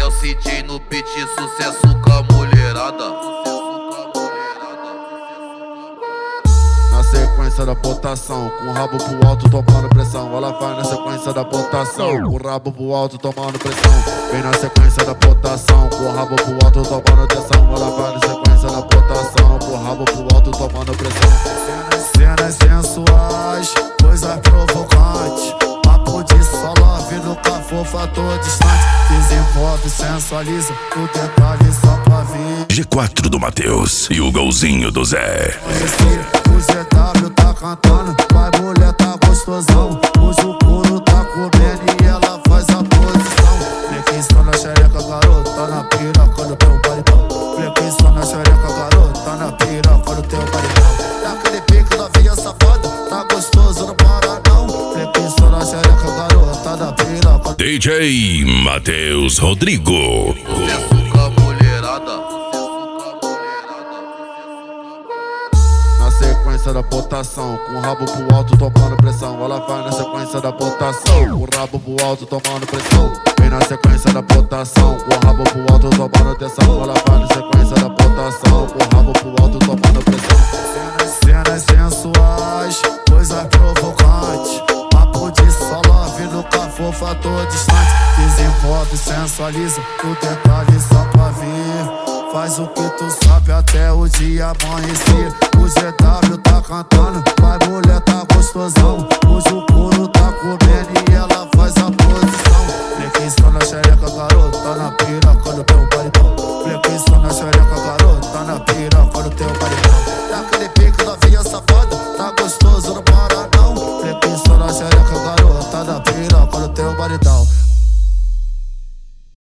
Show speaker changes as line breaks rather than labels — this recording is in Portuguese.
o CJ no beat, sucesso com a mulherada.
Na sequência da botação, com o rabo pro alto tomando pressão. Ela vai na sequência da botação, com o rabo pro alto tomando pressão. Vem na sequência da botação, com o rabo pro alto tomando pressão. Ela vai na sequência da botação, com o rabo pro alto tomando pressão.
Cenas sensuais, coisas provocantes. Papo de solove, nunca for fator distante. Desenvolve, sensualiza, o detalhe só pra vir.
G4 do Matheus e o golzinho do Zé.
O GW tá cantando, vai mulher tá gostosão. Hoje o couro tá comendo e ela faz a posição. Flequinho na xereca, garoto, tá na piroca do teu baritão. Flequinho na xereca, garoto, tá na piroca do teu baritão. Daquele pique novinha safada, tá gostoso, não para não. Flequinho na xereca, garoto, tá na piroca.
DJ Matheus Rodrigo.
Sucesso com a mulherada.
Na sequência da botação, com o rabo pro alto tomando pressão. Ela vai na sequência da botação, com o rabo pro alto tomando pressão. Vem na sequência da botação, com o rabo pro alto tomando atenção. Ela vai na sequência da botação, com o rabo pro alto tomando pressão.
Cenas sensuais, coisas provocantes. Papo de solove, nunca for fator distante. Desenvolve, sensualiza, o detalhe só pra vir. Faz o que tu sabe até o dia amanhecer. O GW tá cantando, vai mulher tá gostosão. Hoje o couro tá comendo e ela faz a posição. Flequinho na xereca, garoto, tá na pira.